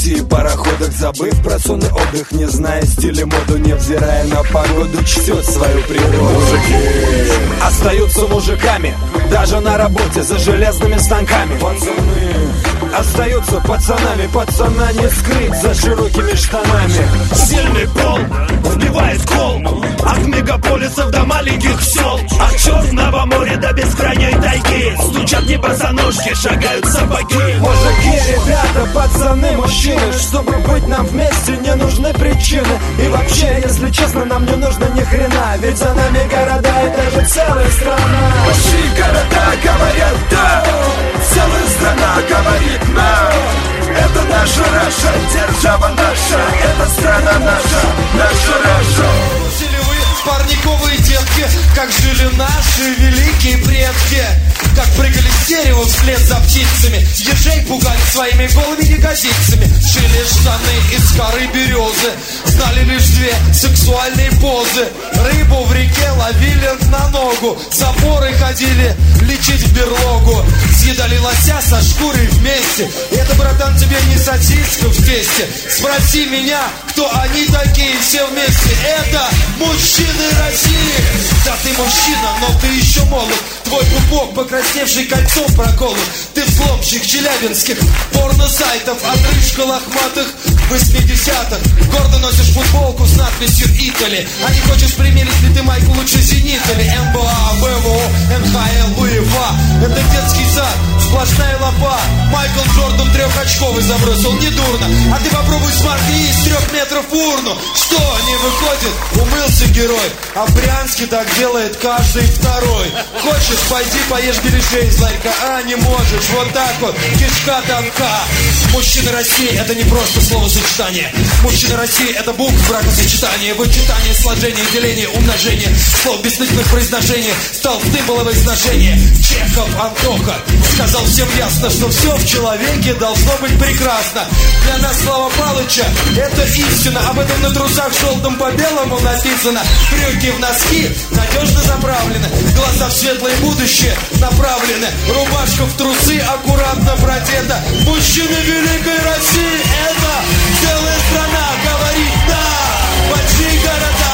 России пароходах, забыв про сон и отдых, не зная стиля моду, невзирая на погоду, чтет свою природу. Мужики остаются мужиками, даже на работе за железными станками. Пацаны остаются пацанами, пацана не скрыть за широкими штанами. Сильный пол вбивает кол от мегаполисов до маленьких сел, от Черного моря до бескрайней тайги. Стучат не босоножки, шагают сапоги. Мужики, ребята, пацаны, мужчины, чтобы быть нам вместе, не нужны причины. И вообще, если честно, нам не нужно ни хрена, ведь за нами города и даже целая страна. Большие города говорят да, целая страна говорит на. Это наша Раша, держава наша, это страна наша, наша Раша. Жили вы, парниковые детки, как жили наши великие предки, как прыгали с дерева вслед за птицами, ежей пугали своими голыми ягодицами, шили штаны из коры березы, знали лишь две сексуальные позы. Рыбу в реке ловили на ногу, запоры ходили лечить в берлогу, съедали лося со шкурой вместе. Это, братан, тебе не сосиска в тесте. Спроси меня, кто они такие все вместе. Это мужчины России. Да ты мужчина, но ты еще молод. Твой пупок, покрасневший кольцом проколот. Ты взломщик челябинских порно-сайтов, отрыжка лохматых 80-х. Гордо носишь футболку с надписью «Итали». А не хочешь примерить ли ты майку лучше «Зенитами»? МБА, ВВО, НХЛ, УЕФА. Это детский сад, сплошная лапа. Майкл Джордан трехочковый забросил, недурно. А ты попробуй сморкни из 3 метров в урну. Что, не выходит? Умылся герой. А в Брянске так делает каждый второй. Хочешь, пойди поешь беляшей из ларька. А не можешь, вот так вот, кишка тонка. Мужчина России — это не просто словосочетание. Мужчина России — это буквы бракосочетания, вычитание, сложение, деление, умножение. Слов бессмысленных произношений стал в тымболовое изношение. Чехов Антоха сказал всем ясно, что все в человеке должно быть прекрасно. Для нас слова Палыча — это истина. Об этом на трусах желтым по белому написано. Брюки в носки надежно заправлены, глаза в светлое будущее направлены, рубашка в трусы аккуратно продета. Мужчины великой России — это целая страна говорит да. Большие города